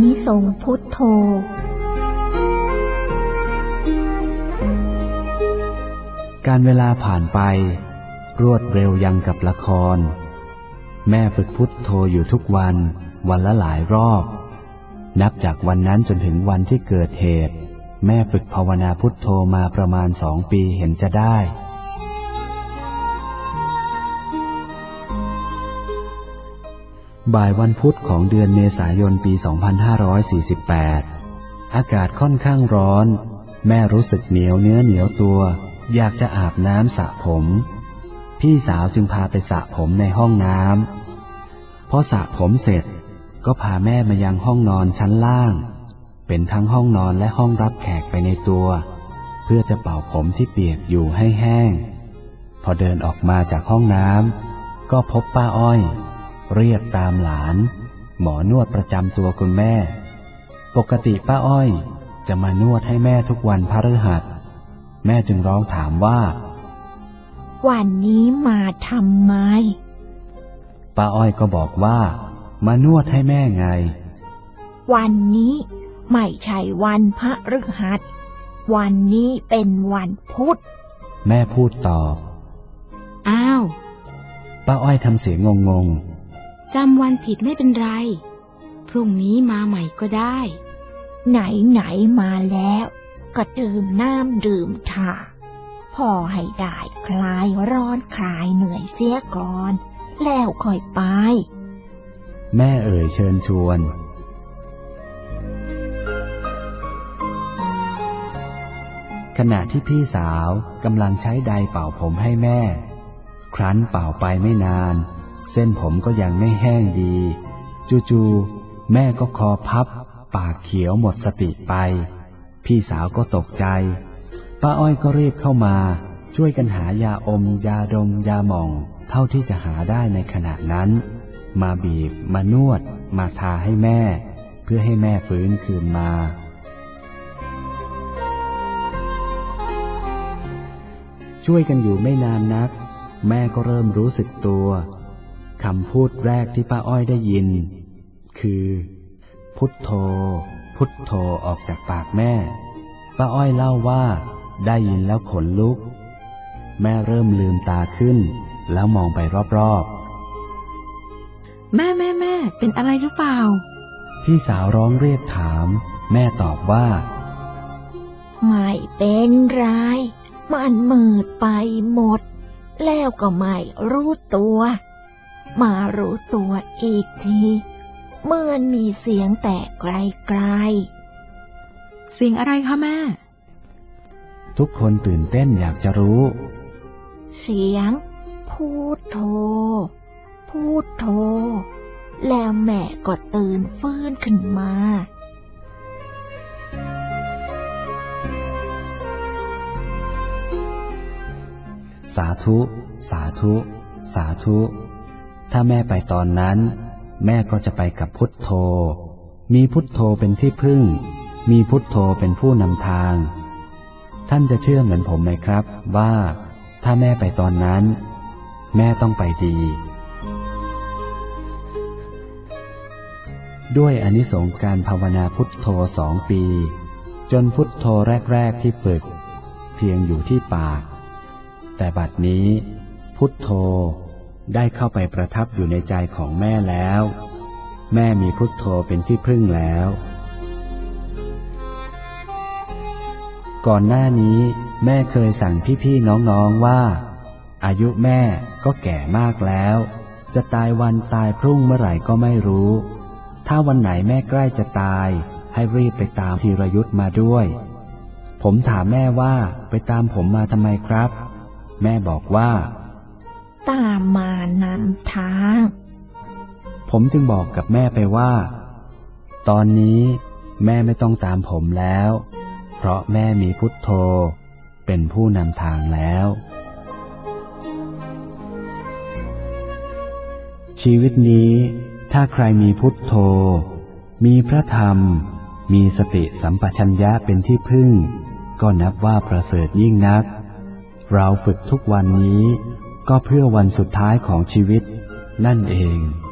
นิสงส์พุทโธการเวลาผ่านไปรวดเร็วยังกับละครแม่ฝึกพุทโธอยู่ทุกวันวันละหลายรอบนับจากวันนั้นจนถึงวันที่เกิดเหตุแม่ฝึกภาวนาพุทโธมาประมาณ2 ปีเห็นจะได้บ่ายวันพุธของเดือนเมษายนปี2548อากาศค่อนข้างร้อนแม่รู้สึกเหนียวเนื้อเหนียวตัวอยากจะอาบน้ำสระผมพี่สาวจึงพาไปสระผมในห้องน้ำพอสระผมเสร็จก็พาแม่มายังห้องนอนชั้นล่างเป็นทั้งห้องนอนและห้องรับแขกไปในตัวเพื่อจะเป่าผมที่เปียกอยู่ให้แห้งพอเดินออกมาจากห้องน้ำก็พบป้าอ้อยเรียกตามหลานหมอนวดประจำตัวคุณแม่ปกติป้าอ้อยจะมานวดให้แม่ทุกวันพฤหัสแม่จึงร้องถามว่าวันนี้มาทำไมป้าอ้อยก็บอกว่ามานวดให้แม่ไงวันนี้ไม่ใช่วันพฤหัสวันนี้เป็นวันพุธแม่พูดตอบอ้าวป้าอ้อยทำเสียงงงจำวันผิดไม่เป็นไรพรุ่งนี้มาใหม่ก็ได้ไหนมาแล้วก็ดื่มน้ำดื่มท่าพอให้ได้คลายร้อนคลายเหนื่อยเสียก่อนแล้วค่อยไปแม่เอ่ยเชิญชวนขณะที่พี่สาวกำลังใช้ไดร์เป่าผมให้แม่ครั้นเป่าไปไม่นานเส้นผมก็ยังไม่แห้งดีจู่ๆแม่ก็คอพับปากเขียวหมดสติไปพี่สาวก็ตกใจป้าอ้อยก็รีบเข้ามาช่วยกันหายาอมยาดมยาหม่องเท่าที่จะหาได้ในขณะนั้นมาบีบมานวดมาทาให้แม่เพื่อให้แม่ฟื้นคืนมาช่วยกันอยู่ไม่นานนักแม่ก็เริ่มรู้สึกตัวคำพูดแรกที่ป้าอ้อยได้ยินคือพุทโธพุทโธออกจากปากแม่ป้าอ้อยเล่าว่าได้ยินแล้วขนลุกแม่เริ่มลืมตาขึ้นแล้วมองไปรอบๆแม่เป็นอะไรหรือเปล่าพี่สาวร้องเรียกถามแม่ตอบว่าไม่เป็นไรมันมืดไปหมดแล้วก็ไม่รู้ตัวมารู้ตัวอีกทีเมื่อมีเสียงแต่ไกลๆเสียงอะไรคะแม่ทุกคนตื่นเต้นอยากจะรู้เสียงพุทโธพุทโธแล้วแม่ก็ตื่นฟื้นขึ้นมาสาธุสาธุสาธุถ้าแม่ไปตอนนั้นแม่ก็จะไปกับพุทโธมีพุทโธเป็นที่พึ่งมีพุทโธเป็นผู้นำทางท่านจะเชื่อเหมือนผมไหมครับว่าถ้าแม่ไปตอนนั้นแม่ต้องไปดีด้วยอานิสงส์การภาวนาพุทโธ2 ปีจนพุทโธแรกๆที่ฝึกเพียงอยู่ที่ปากแต่บัดนี้พุทโธได้เข้าไปประทับอยู่ในใจของแม่แล้วแม่มีพุทโธเป็นที่พึ่งแล้วก่อนหน้านี้แม่เคยสั่งพี่ๆน้องๆว่าอายุแม่ก็แก่มากแล้วจะตายวันตายพรุ่งเมื่อไหร่ก็ไม่รู้ถ้าวันไหนแม่ใกล้จะตายให้รีบไปตามธีรยุทธมาด้วยผมถามแม่ว่าไปตามผมมาทำไมครับแม่บอกว่าตามมานำทางผมจึงบอกกับแม่ไปว่าตอนนี้แม่ไม่ต้องตามผมแล้วเพราะแม่มีพุทโธเป็นผู้นำทางแล้วชีวิตนี้ถ้าใครมีพุทโธมีพระธรรมมีสติสัมปชัญญะเป็นที่พึ่งก็นับว่าประเสริฐยิ่งนักเราฝึกทุกวันนี้ก็เพื่อวันสุดท้ายของชีวิตนั่นเอง